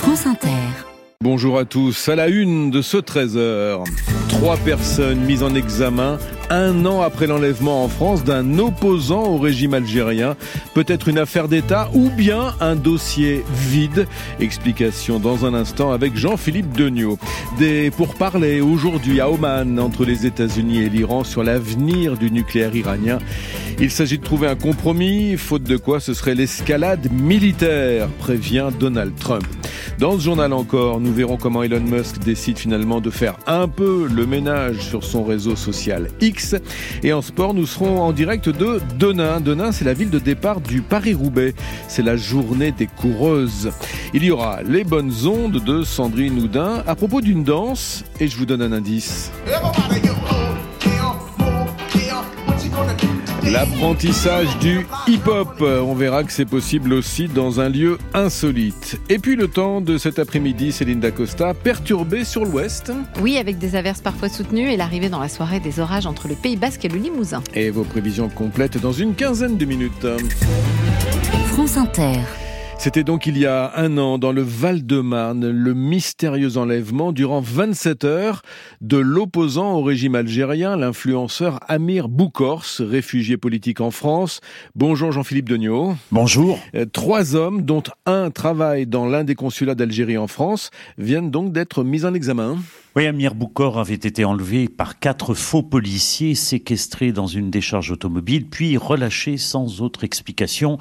France Inter. Bonjour à tous. À la une de ce 13h, 3 personnes mises en examen 1 an après l'enlèvement en France d'un opposant au régime algérien. Peut-être une affaire d'État ou bien un dossier vide. Explication dans un instant avec Jean-Philippe Degnaud. Des pourparlers aujourd'hui à Oman entre les États-Unis et l'Iran sur l'avenir du nucléaire iranien. Il s'agit de trouver un compromis, faute de quoi ce serait l'escalade militaire, prévient Donald Trump. Dans ce journal encore, nous verrons comment Elon Musk décide finalement de faire un peu le ménage sur son réseau social X. Et en sport, nous serons en direct de Denain. Denain, c'est la ville de départ du Paris-Roubaix. C'est la journée des coureuses. Il y aura les bonnes ondes de Sandrine Houdin à propos d'une danse. Et je vous donne un indice. L'apprentissage du hip-hop. On verra que c'est possible aussi dans un lieu insolite. Et puis le temps de cet après-midi, Céline Dacosta, perturbé sur l'ouest. Oui, avec des averses parfois soutenues et l'arrivée dans la soirée des orages entre le Pays Basque et le Limousin. Et vos prévisions complètes dans une quinzaine de minutes. France Inter. C'était donc il y a 1 an, dans le Val-de-Marne, le mystérieux enlèvement durant 27 heures de l'opposant au régime algérien, l'influenceur Amir Boukors, réfugié politique en France. Bonjour Jean-Philippe Degnaud. Bonjour. 3 hommes, dont un travaille dans l'un des consulats d'Algérie en France, viennent donc d'être mis en examen. Oui, Amir Boukors avait été enlevé par 4 faux policiers, séquestrés dans une décharge automobile, puis relâché sans autre explication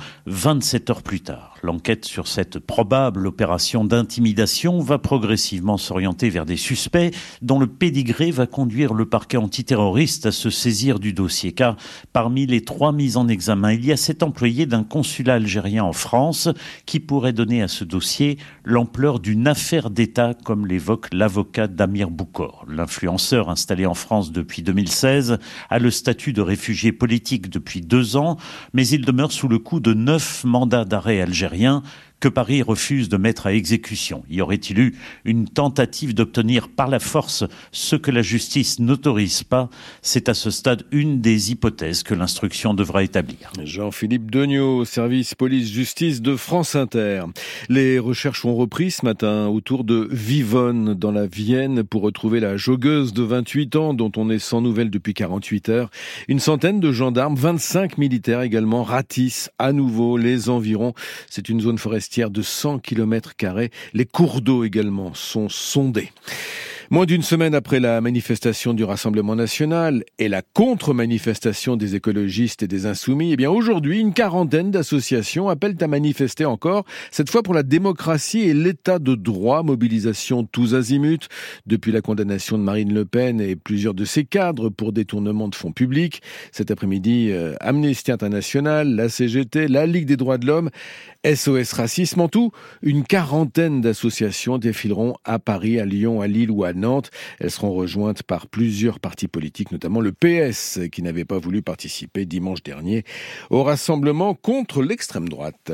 27 heures plus tard. L'enquête sur cette probable opération d'intimidation va progressivement s'orienter vers des suspects dont le pédigré va conduire le parquet antiterroriste à se saisir du dossier. Car parmi les 3 mises en examen, il y a cet employé d'un consulat algérien en France qui pourrait donner à ce dossier l'ampleur d'une affaire d'État, comme l'évoque l'avocat d'Amir Boukors. L'influenceur installé en France depuis 2016 a le statut de réfugié politique depuis 2 ans, mais il demeure sous le coup de 9 mandats d'arrêt algériens que Paris refuse de mettre à exécution. Y aurait-il eu une tentative d'obtenir par la force ce que la justice n'autorise pas? C'est à ce stade une des hypothèses que l'instruction devra établir. Jean-Philippe Degnaud, service police-justice de France Inter. Les recherches ont repris ce matin autour de Vivonne, dans la Vienne, pour retrouver la joggeuse de 28 ans dont on est sans nouvelles depuis 48 heures. Une centaine de gendarmes, 25 militaires également, ratissent à nouveau les environs. C'est une zone forestière de 100 km². Les cours d'eau également sont sondés. Moins d'une semaine après la manifestation du Rassemblement national et la contre-manifestation des écologistes et des insoumis, aujourd'hui, une quarantaine d'associations appellent à manifester encore, cette fois pour la démocratie et l'état de droit. Mobilisation tous azimuts, depuis la condamnation de Marine Le Pen et plusieurs de ses cadres pour détournement de fonds publics. Cet après-midi, Amnesty International, la CGT, la Ligue des droits de l'homme, SOS Racisme, en tout, une quarantaine d'associations défileront à Paris, à Lyon, à Lille ou à Nantes. Elles seront rejointes par plusieurs partis politiques, notamment le PS, qui n'avait pas voulu participer dimanche dernier au rassemblement contre l'extrême droite.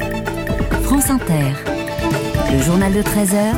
France Inter. Le journal de 13h.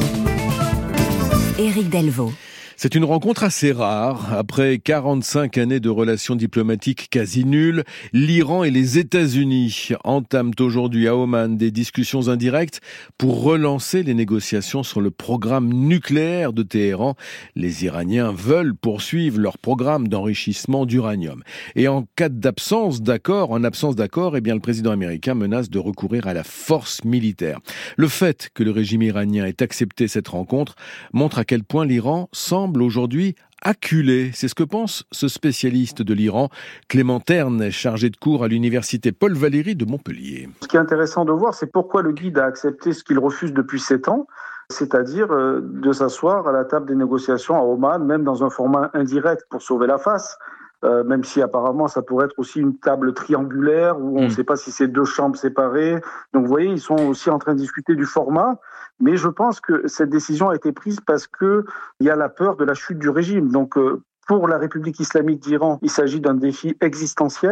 Éric Delvaux. C'est une rencontre assez rare. Après 45 années de relations diplomatiques quasi nulles, l'Iran et les États-Unis entament aujourd'hui à Oman des discussions indirectes pour relancer les négociations sur le programme nucléaire de Téhéran. Les Iraniens veulent poursuivre leur programme d'enrichissement d'uranium. Et en cas d'absence d'accord, le président américain menace de recourir à la force militaire. Le fait que le régime iranien ait accepté cette rencontre montre à quel point l'Iran semble aujourd'hui acculé. C'est ce que pense ce spécialiste de l'Iran, Clément Terne, chargé de cours à l'université Paul Valéry de Montpellier. Ce qui est intéressant de voir, c'est pourquoi le guide a accepté ce qu'il refuse depuis 7 ans, c'est-à-dire de s'asseoir à la table des négociations à Oman, même dans un format indirect pour sauver la face. Même si apparemment ça pourrait être aussi une table triangulaire où on ne sait pas si c'est 2 chambres séparées. Donc vous voyez, ils sont aussi en train de discuter du format. Mais je pense que cette décision a été prise parce qu'il y a la peur de la chute du régime. Donc pour la République islamique d'Iran, il s'agit d'un défi existentiel.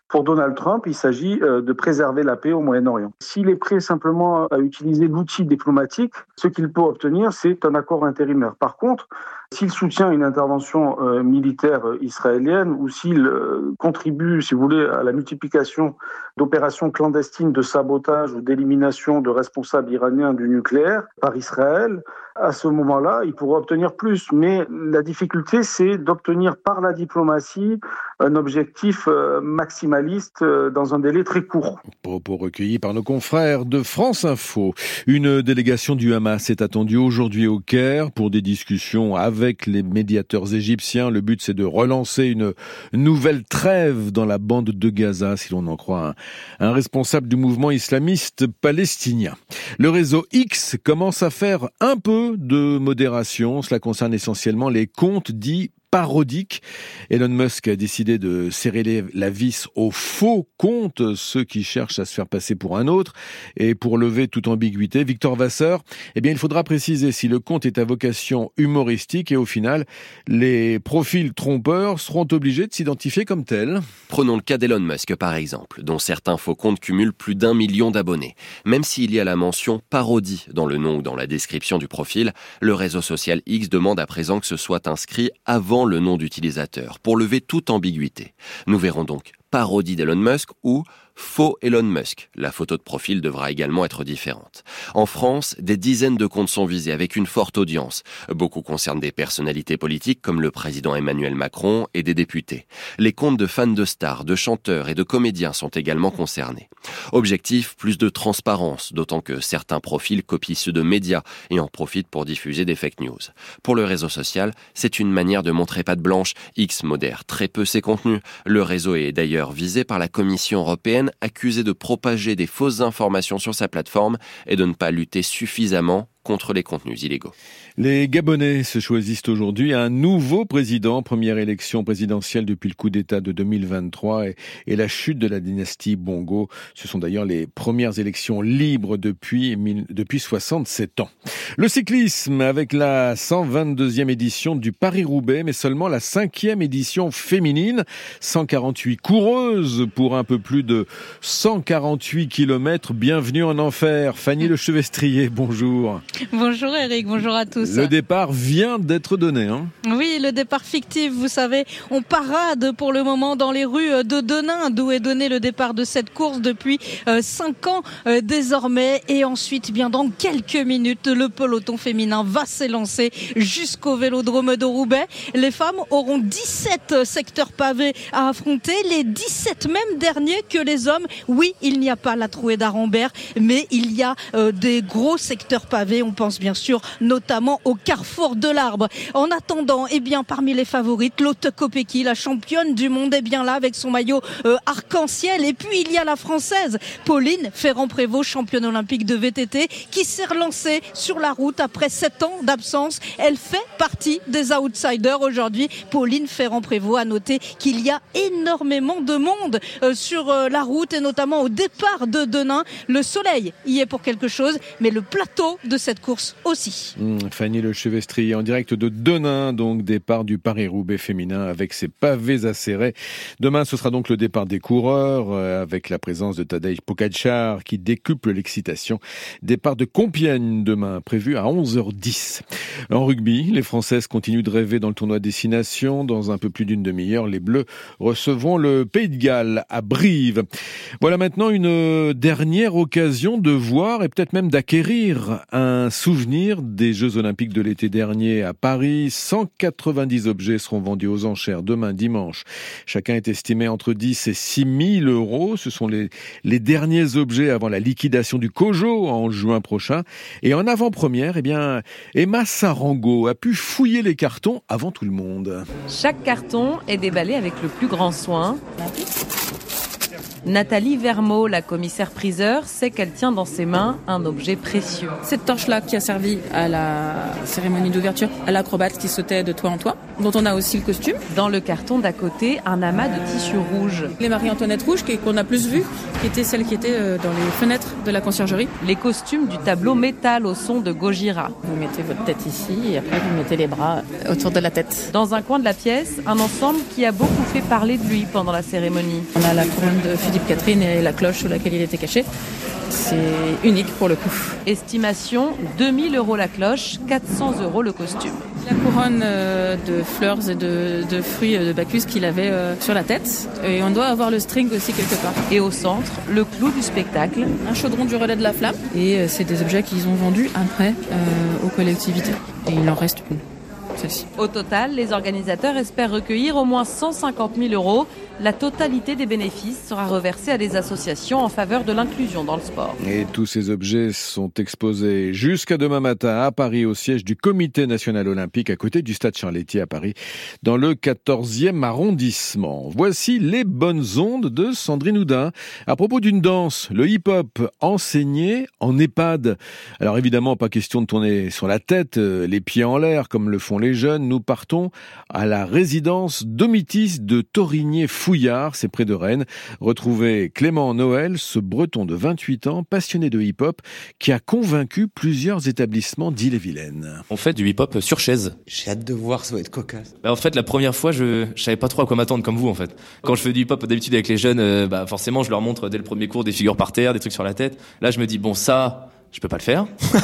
Pour Donald Trump, il s'agit de préserver la paix au Moyen-Orient. S'il est prêt simplement à utiliser l'outil diplomatique, ce qu'il peut obtenir, c'est un accord intérimaire. Par contre, s'il soutient une intervention militaire israélienne ou s'il contribue, si vous voulez, à la multiplication d'opérations clandestines de sabotage ou d'élimination de responsables iraniens du nucléaire par Israël, à ce moment-là, il pourra obtenir plus. Mais la difficulté, c'est d'obtenir par la diplomatie un objectif maximaliste dans un délai très court. Propos recueillis par nos confrères de France Info. Une délégation du Hamas est attendue aujourd'hui au Caire pour des discussions avec les médiateurs égyptiens. Le but, c'est de relancer une nouvelle trêve dans la bande de Gaza, si l'on en croit un responsable du mouvement islamiste palestinien. Le réseau X commence à faire un peu de modération. Cela concerne essentiellement les comptes dits parodique. Elon Musk a décidé de serrer la vis aux faux comptes, ceux qui cherchent à se faire passer pour un autre. Et pour lever toute ambiguïté, Victor Vasseur, il faudra préciser si le compte est à vocation humoristique et au final, les profils trompeurs seront obligés de s'identifier comme tels. Prenons le cas d'Elon Musk par exemple, dont certains faux comptes cumulent plus d'1 million d'abonnés. Même s'il y a la mention parodie dans le nom ou dans la description du profil, le réseau social X demande à présent que ce soit inscrit avant le nom d'utilisateur, pour lever toute ambiguïté. Nous verrons donc parodie d'Elon Musk ou faux Elon Musk. La photo de profil devra également être différente. En France, des dizaines de comptes sont visés avec une forte audience. Beaucoup concernent des personnalités politiques comme le président Emmanuel Macron et des députés. Les comptes de fans de stars, de chanteurs et de comédiens sont également concernés. Objectif, plus de transparence, d'autant que certains profils copient ceux de médias et en profitent pour diffuser des fake news. Pour le réseau social, c'est une manière de montrer patte blanche. X modère très peu ses contenus. Le réseau est d'ailleurs visé par la Commission européenne, accusé de propager des fausses informations sur sa plateforme et de ne pas lutter suffisamment contre les contenus illégaux. Les Gabonais se choisissent aujourd'hui un nouveau président, première élection présidentielle depuis le coup d'État de 2023 et la chute de la dynastie Bongo. Ce sont d'ailleurs les premières élections libres depuis 67 ans. Le cyclisme avec la 122e édition du Paris-Roubaix, mais seulement la 5e édition féminine. 148 coureuses pour un peu plus de 148 km. Bienvenue en enfer. Fanny Le Chevestrier, bonjour. Bonjour Eric, bonjour à tous. Le départ vient d'être donné. Oui, le départ fictif, vous savez, on parade pour le moment dans les rues de Denain, d'où est donné le départ de cette course depuis 5 ans désormais. Et ensuite, bien dans quelques minutes, le peloton féminin va s'élancer jusqu'au vélodrome de Roubaix. Les femmes auront 17 secteurs pavés à affronter, les 17 mêmes derniers que les hommes. Oui, il n'y a pas la trouée d'Arambert, mais il y a des gros secteurs pavés. On pense bien sûr notamment au carrefour de l'Arbre. En attendant, parmi les favorites, Lotte Kopecky, la championne du monde, est bien là avec son maillot arc-en-ciel. Et puis il y a la française Pauline Ferrand-Prévot, championne olympique de VTT, qui s'est relancée sur la route après 7 ans d'absence. Elle fait partie des outsiders aujourd'hui. Pauline Ferrand-Prévot a noté qu'il y a énormément de monde sur la route et notamment au départ de Denain. Le soleil y est pour quelque chose, mais le plateau de cette course aussi. Fanny Le Chevestrier en direct de Denain, donc départ du Paris-Roubaix féminin avec ses pavés acérés. Demain, ce sera donc le départ des coureurs avec la présence de Tadej Pogačar qui décuple l'excitation. Départ de Compiègne demain, prévu à 11h10. En rugby, les Françaises continuent de rêver dans le tournoi Destination. Dans un peu plus d'une demi-heure, les Bleus recevront le Pays de Galles à Brive. Voilà maintenant une dernière occasion de voir et peut-être même d'acquérir un souvenir des Jeux Olympiques de l'été dernier à Paris. 190 objets seront vendus aux enchères demain dimanche. Chacun est estimé entre 10 et 6 000 euros. Ce sont les derniers objets avant la liquidation du COJO en juin prochain. Et en avant-première, Emma Sarango a pu fouiller les cartons avant tout le monde. Chaque carton est déballé avec le plus grand soin. Nathalie Vermeau, la commissaire-priseur, sait qu'elle tient dans ses mains un objet précieux. Cette torche-là qui a servi à la cérémonie d'ouverture, à l'acrobate qui sautait de toit en toit, dont on a aussi le costume. Dans le carton d'à côté, un amas de tissu rouge. Les Marie-Antoinette rouges qu'on a plus vues, qui étaient celles qui étaient dans les fenêtres de la conciergerie. Les costumes du tableau métal au son de Gojira. Vous mettez votre tête ici et après vous mettez les bras autour de la tête. Dans un coin de la pièce, un ensemble qui a beaucoup fait parler de lui pendant la cérémonie. On a la couronne de Philippe Catherine et la cloche sous laquelle il était caché. C'est unique pour le coup. Estimation 2 000 € la cloche, 400 € le costume. La couronne de fleurs et de fruits de Bacchus qu'il avait sur la tête. Et on doit avoir le string aussi quelque part. Et au centre, le clou du spectacle. Un chaudron du relais de la flamme. Et c'est des objets qu'ils ont vendus après aux collectivités. Et il en reste une. Celle-ci. Au total, les organisateurs espèrent recueillir au moins 150 000 €. La totalité des bénéfices sera reversée à des associations en faveur de l'inclusion dans le sport. Et tous ces objets sont exposés jusqu'à demain matin à Paris, au siège du Comité national olympique, à côté du stade Charlétier à Paris, dans le 14e arrondissement. Voici les bonnes ondes de Sandrine Houdin. À propos d'une danse, le hip-hop enseigné en EHPAD. Alors évidemment, pas question de tourner sur la tête, les pieds en l'air, comme le font les jeunes. Nous partons à la résidence Domitis de Torigné-Fouillard, c'est près de Rennes. Retrouvez Clément Noël, ce breton de 28 ans, passionné de hip-hop, qui a convaincu plusieurs établissements d'Ille-et-Vilaine. On fait du hip-hop sur chaise. J'ai hâte de voir, ça va être cocasse. En fait, la première fois, je savais pas trop à quoi m'attendre, comme vous, en fait. Quand je fais du hip-hop d'habitude avec les jeunes, forcément, je leur montre dès le premier cours des figures par terre, des trucs sur la tête. Là, je me dis, bon, ça, je peux pas le faire.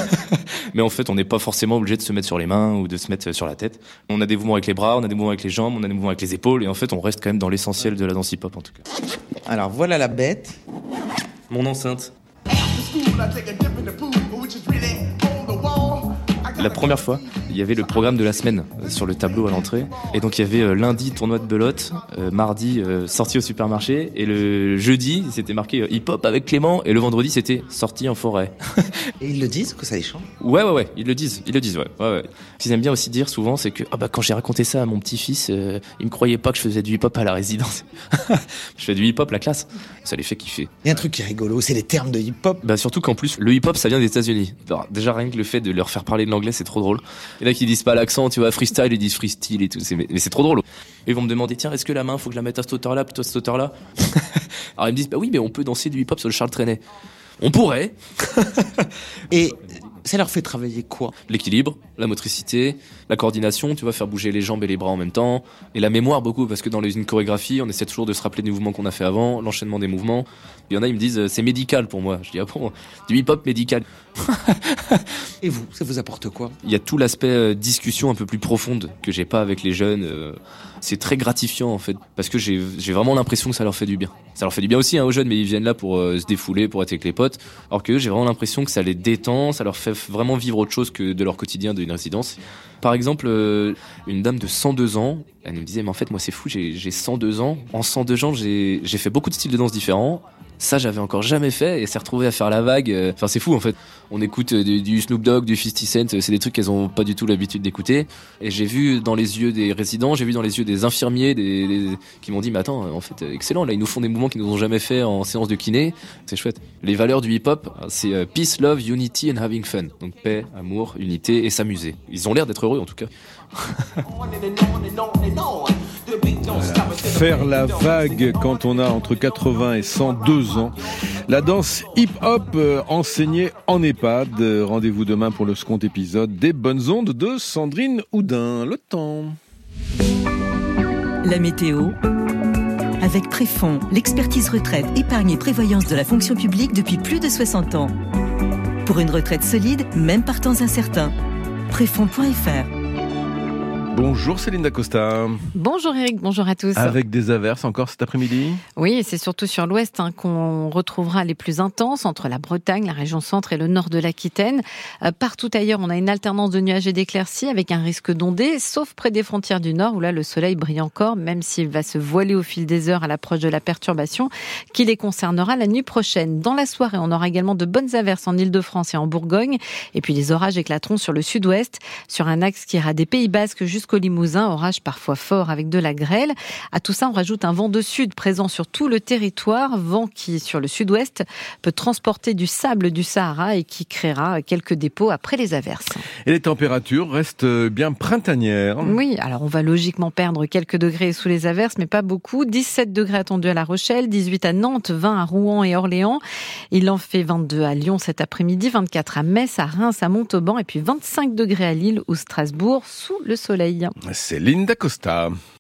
Mais en fait, on n'est pas forcément obligé de se mettre sur les mains ou de se mettre sur la tête. On a des mouvements avec les bras, on a des mouvements avec les jambes, on a des mouvements avec les épaules, et en fait, on reste quand même dans l'essentiel de la danse hip-hop, en tout cas. Alors, voilà la bête. Mon enceinte. La première fois, il y avait le programme de la semaine sur le tableau à l'entrée. Et donc, il y avait lundi, tournoi de belote, mardi, sortie au supermarché. Et le jeudi, c'était marqué hip-hop avec Clément. Et le vendredi, c'était sortie en forêt. Et ils le disent que ça les change? Ouais, ils le disent, ouais. Ce qu'ils aiment bien aussi dire souvent, c'est que quand j'ai raconté ça à mon petit-fils, il me croyait pas que je faisais du hip-hop à la résidence. Je fais du hip-hop, la classe. Ça les fait kiffer. Il y a un truc qui est rigolo, c'est les termes de hip-hop. Surtout qu'en plus, le hip-hop, ça vient des États-Unis. Alors, déjà, rien que le fait de leur faire parler de l'anglais, c'est trop drôle. Il y en a qui disent pas l'accent, tu vois, freestyle, ils disent freestyle et tout. Mais c'est trop drôle. Et ils vont me demander, tiens, est-ce que la main, faut que je la mette à cette hauteur-là, plutôt à cette hauteur-là? Alors ils me disent, oui, mais on peut danser du hip-hop sur le Charles Trenet. On pourrait. Et ça leur fait travailler quoi? L'équilibre, la motricité, la coordination, tu vois, faire bouger les jambes et les bras en même temps, et la mémoire beaucoup, parce que dans une chorégraphie, on essaie toujours de se rappeler des mouvements qu'on a fait avant, l'enchaînement des mouvements. Il y en a, ils me disent, c'est médical pour moi. Je dis, du hip-hop médical. Et vous, ça vous apporte quoi? Il y a tout l'aspect discussion un peu plus profonde que j'ai pas avec les jeunes. C'est très gratifiant en fait, parce que j'ai vraiment l'impression que ça leur fait du bien. Ça leur fait du bien aussi aux jeunes, mais ils viennent là pour se défouler, pour être avec les potes. Alors que j'ai vraiment l'impression que ça les détend, ça leur fait vraiment vivre autre chose que de leur quotidien d'une résidence. Par exemple, une dame de 102 ans, elle me disait, mais en fait moi c'est fou, j'ai 102 ans. En 102 ans, j'ai fait beaucoup de styles de danse différents. Ça, j'avais encore jamais fait, et s'est retrouvée à faire la vague. Enfin, c'est fou, en fait. On écoute du Snoop Dogg, du 50 Cent, c'est des trucs qu'elles ont pas du tout l'habitude d'écouter. Et j'ai vu dans les yeux des résidents, j'ai vu dans les yeux des infirmiers, qui m'ont dit, mais attends, en fait, excellent, là, ils nous font des mouvements qu'ils nous ont jamais fait en séance de kiné. C'est chouette. Les valeurs du hip-hop, c'est peace, love, unity and having fun. Donc, paix, amour, unité et s'amuser. Ils ont l'air d'être heureux, en tout cas. Faire la vague quand on a entre 80 et 102 ans. La danse hip-hop enseignée en EHPAD. Rendez-vous demain pour le second épisode des Bonnes Ondes de Sandrine Houdin. Le temps. La météo avec Préfonds, l'expertise retraite, épargne et prévoyance de la fonction publique depuis plus de 60 ans. Pour une retraite solide, même par temps incertain. Préfonds.fr. Bonjour Céline Dacosta. Bonjour Eric, bonjour à tous. Avec des averses encore cet après-midi? Oui, et c'est surtout sur l'ouest qu'on retrouvera les plus intenses, entre la Bretagne, la région centre et le nord de l'Aquitaine. Partout ailleurs, on a une alternance de nuages et d'éclaircies avec un risque d'ondées, sauf près des frontières du nord où là le soleil brille encore, même s'il va se voiler au fil des heures à l'approche de la perturbation qui les concernera la nuit prochaine. Dans la soirée, on aura également de bonnes averses en Île-de-France et en Bourgogne, et puis les orages éclateront sur le sud-ouest, sur un axe qui ira des Pays Basques jusqu'au jusqu'au Limousin, orage parfois fort avec de la grêle. À tout ça, on rajoute un vent de sud présent sur tout le territoire, vent qui, sur le sud-ouest, peut transporter du sable du Sahara et qui créera quelques dépôts après les averses. Et les températures restent bien printanières. Oui, alors on va logiquement perdre quelques degrés sous les averses, mais pas beaucoup. 17 degrés attendus à La Rochelle, 18 à Nantes, 20 à Rouen et Orléans. Il en fait 22 à Lyon cet après-midi, 24 à Metz, à Reims, à Montauban et puis 25 degrés à Lille ou Strasbourg sous le soleil. Céline Dacosta.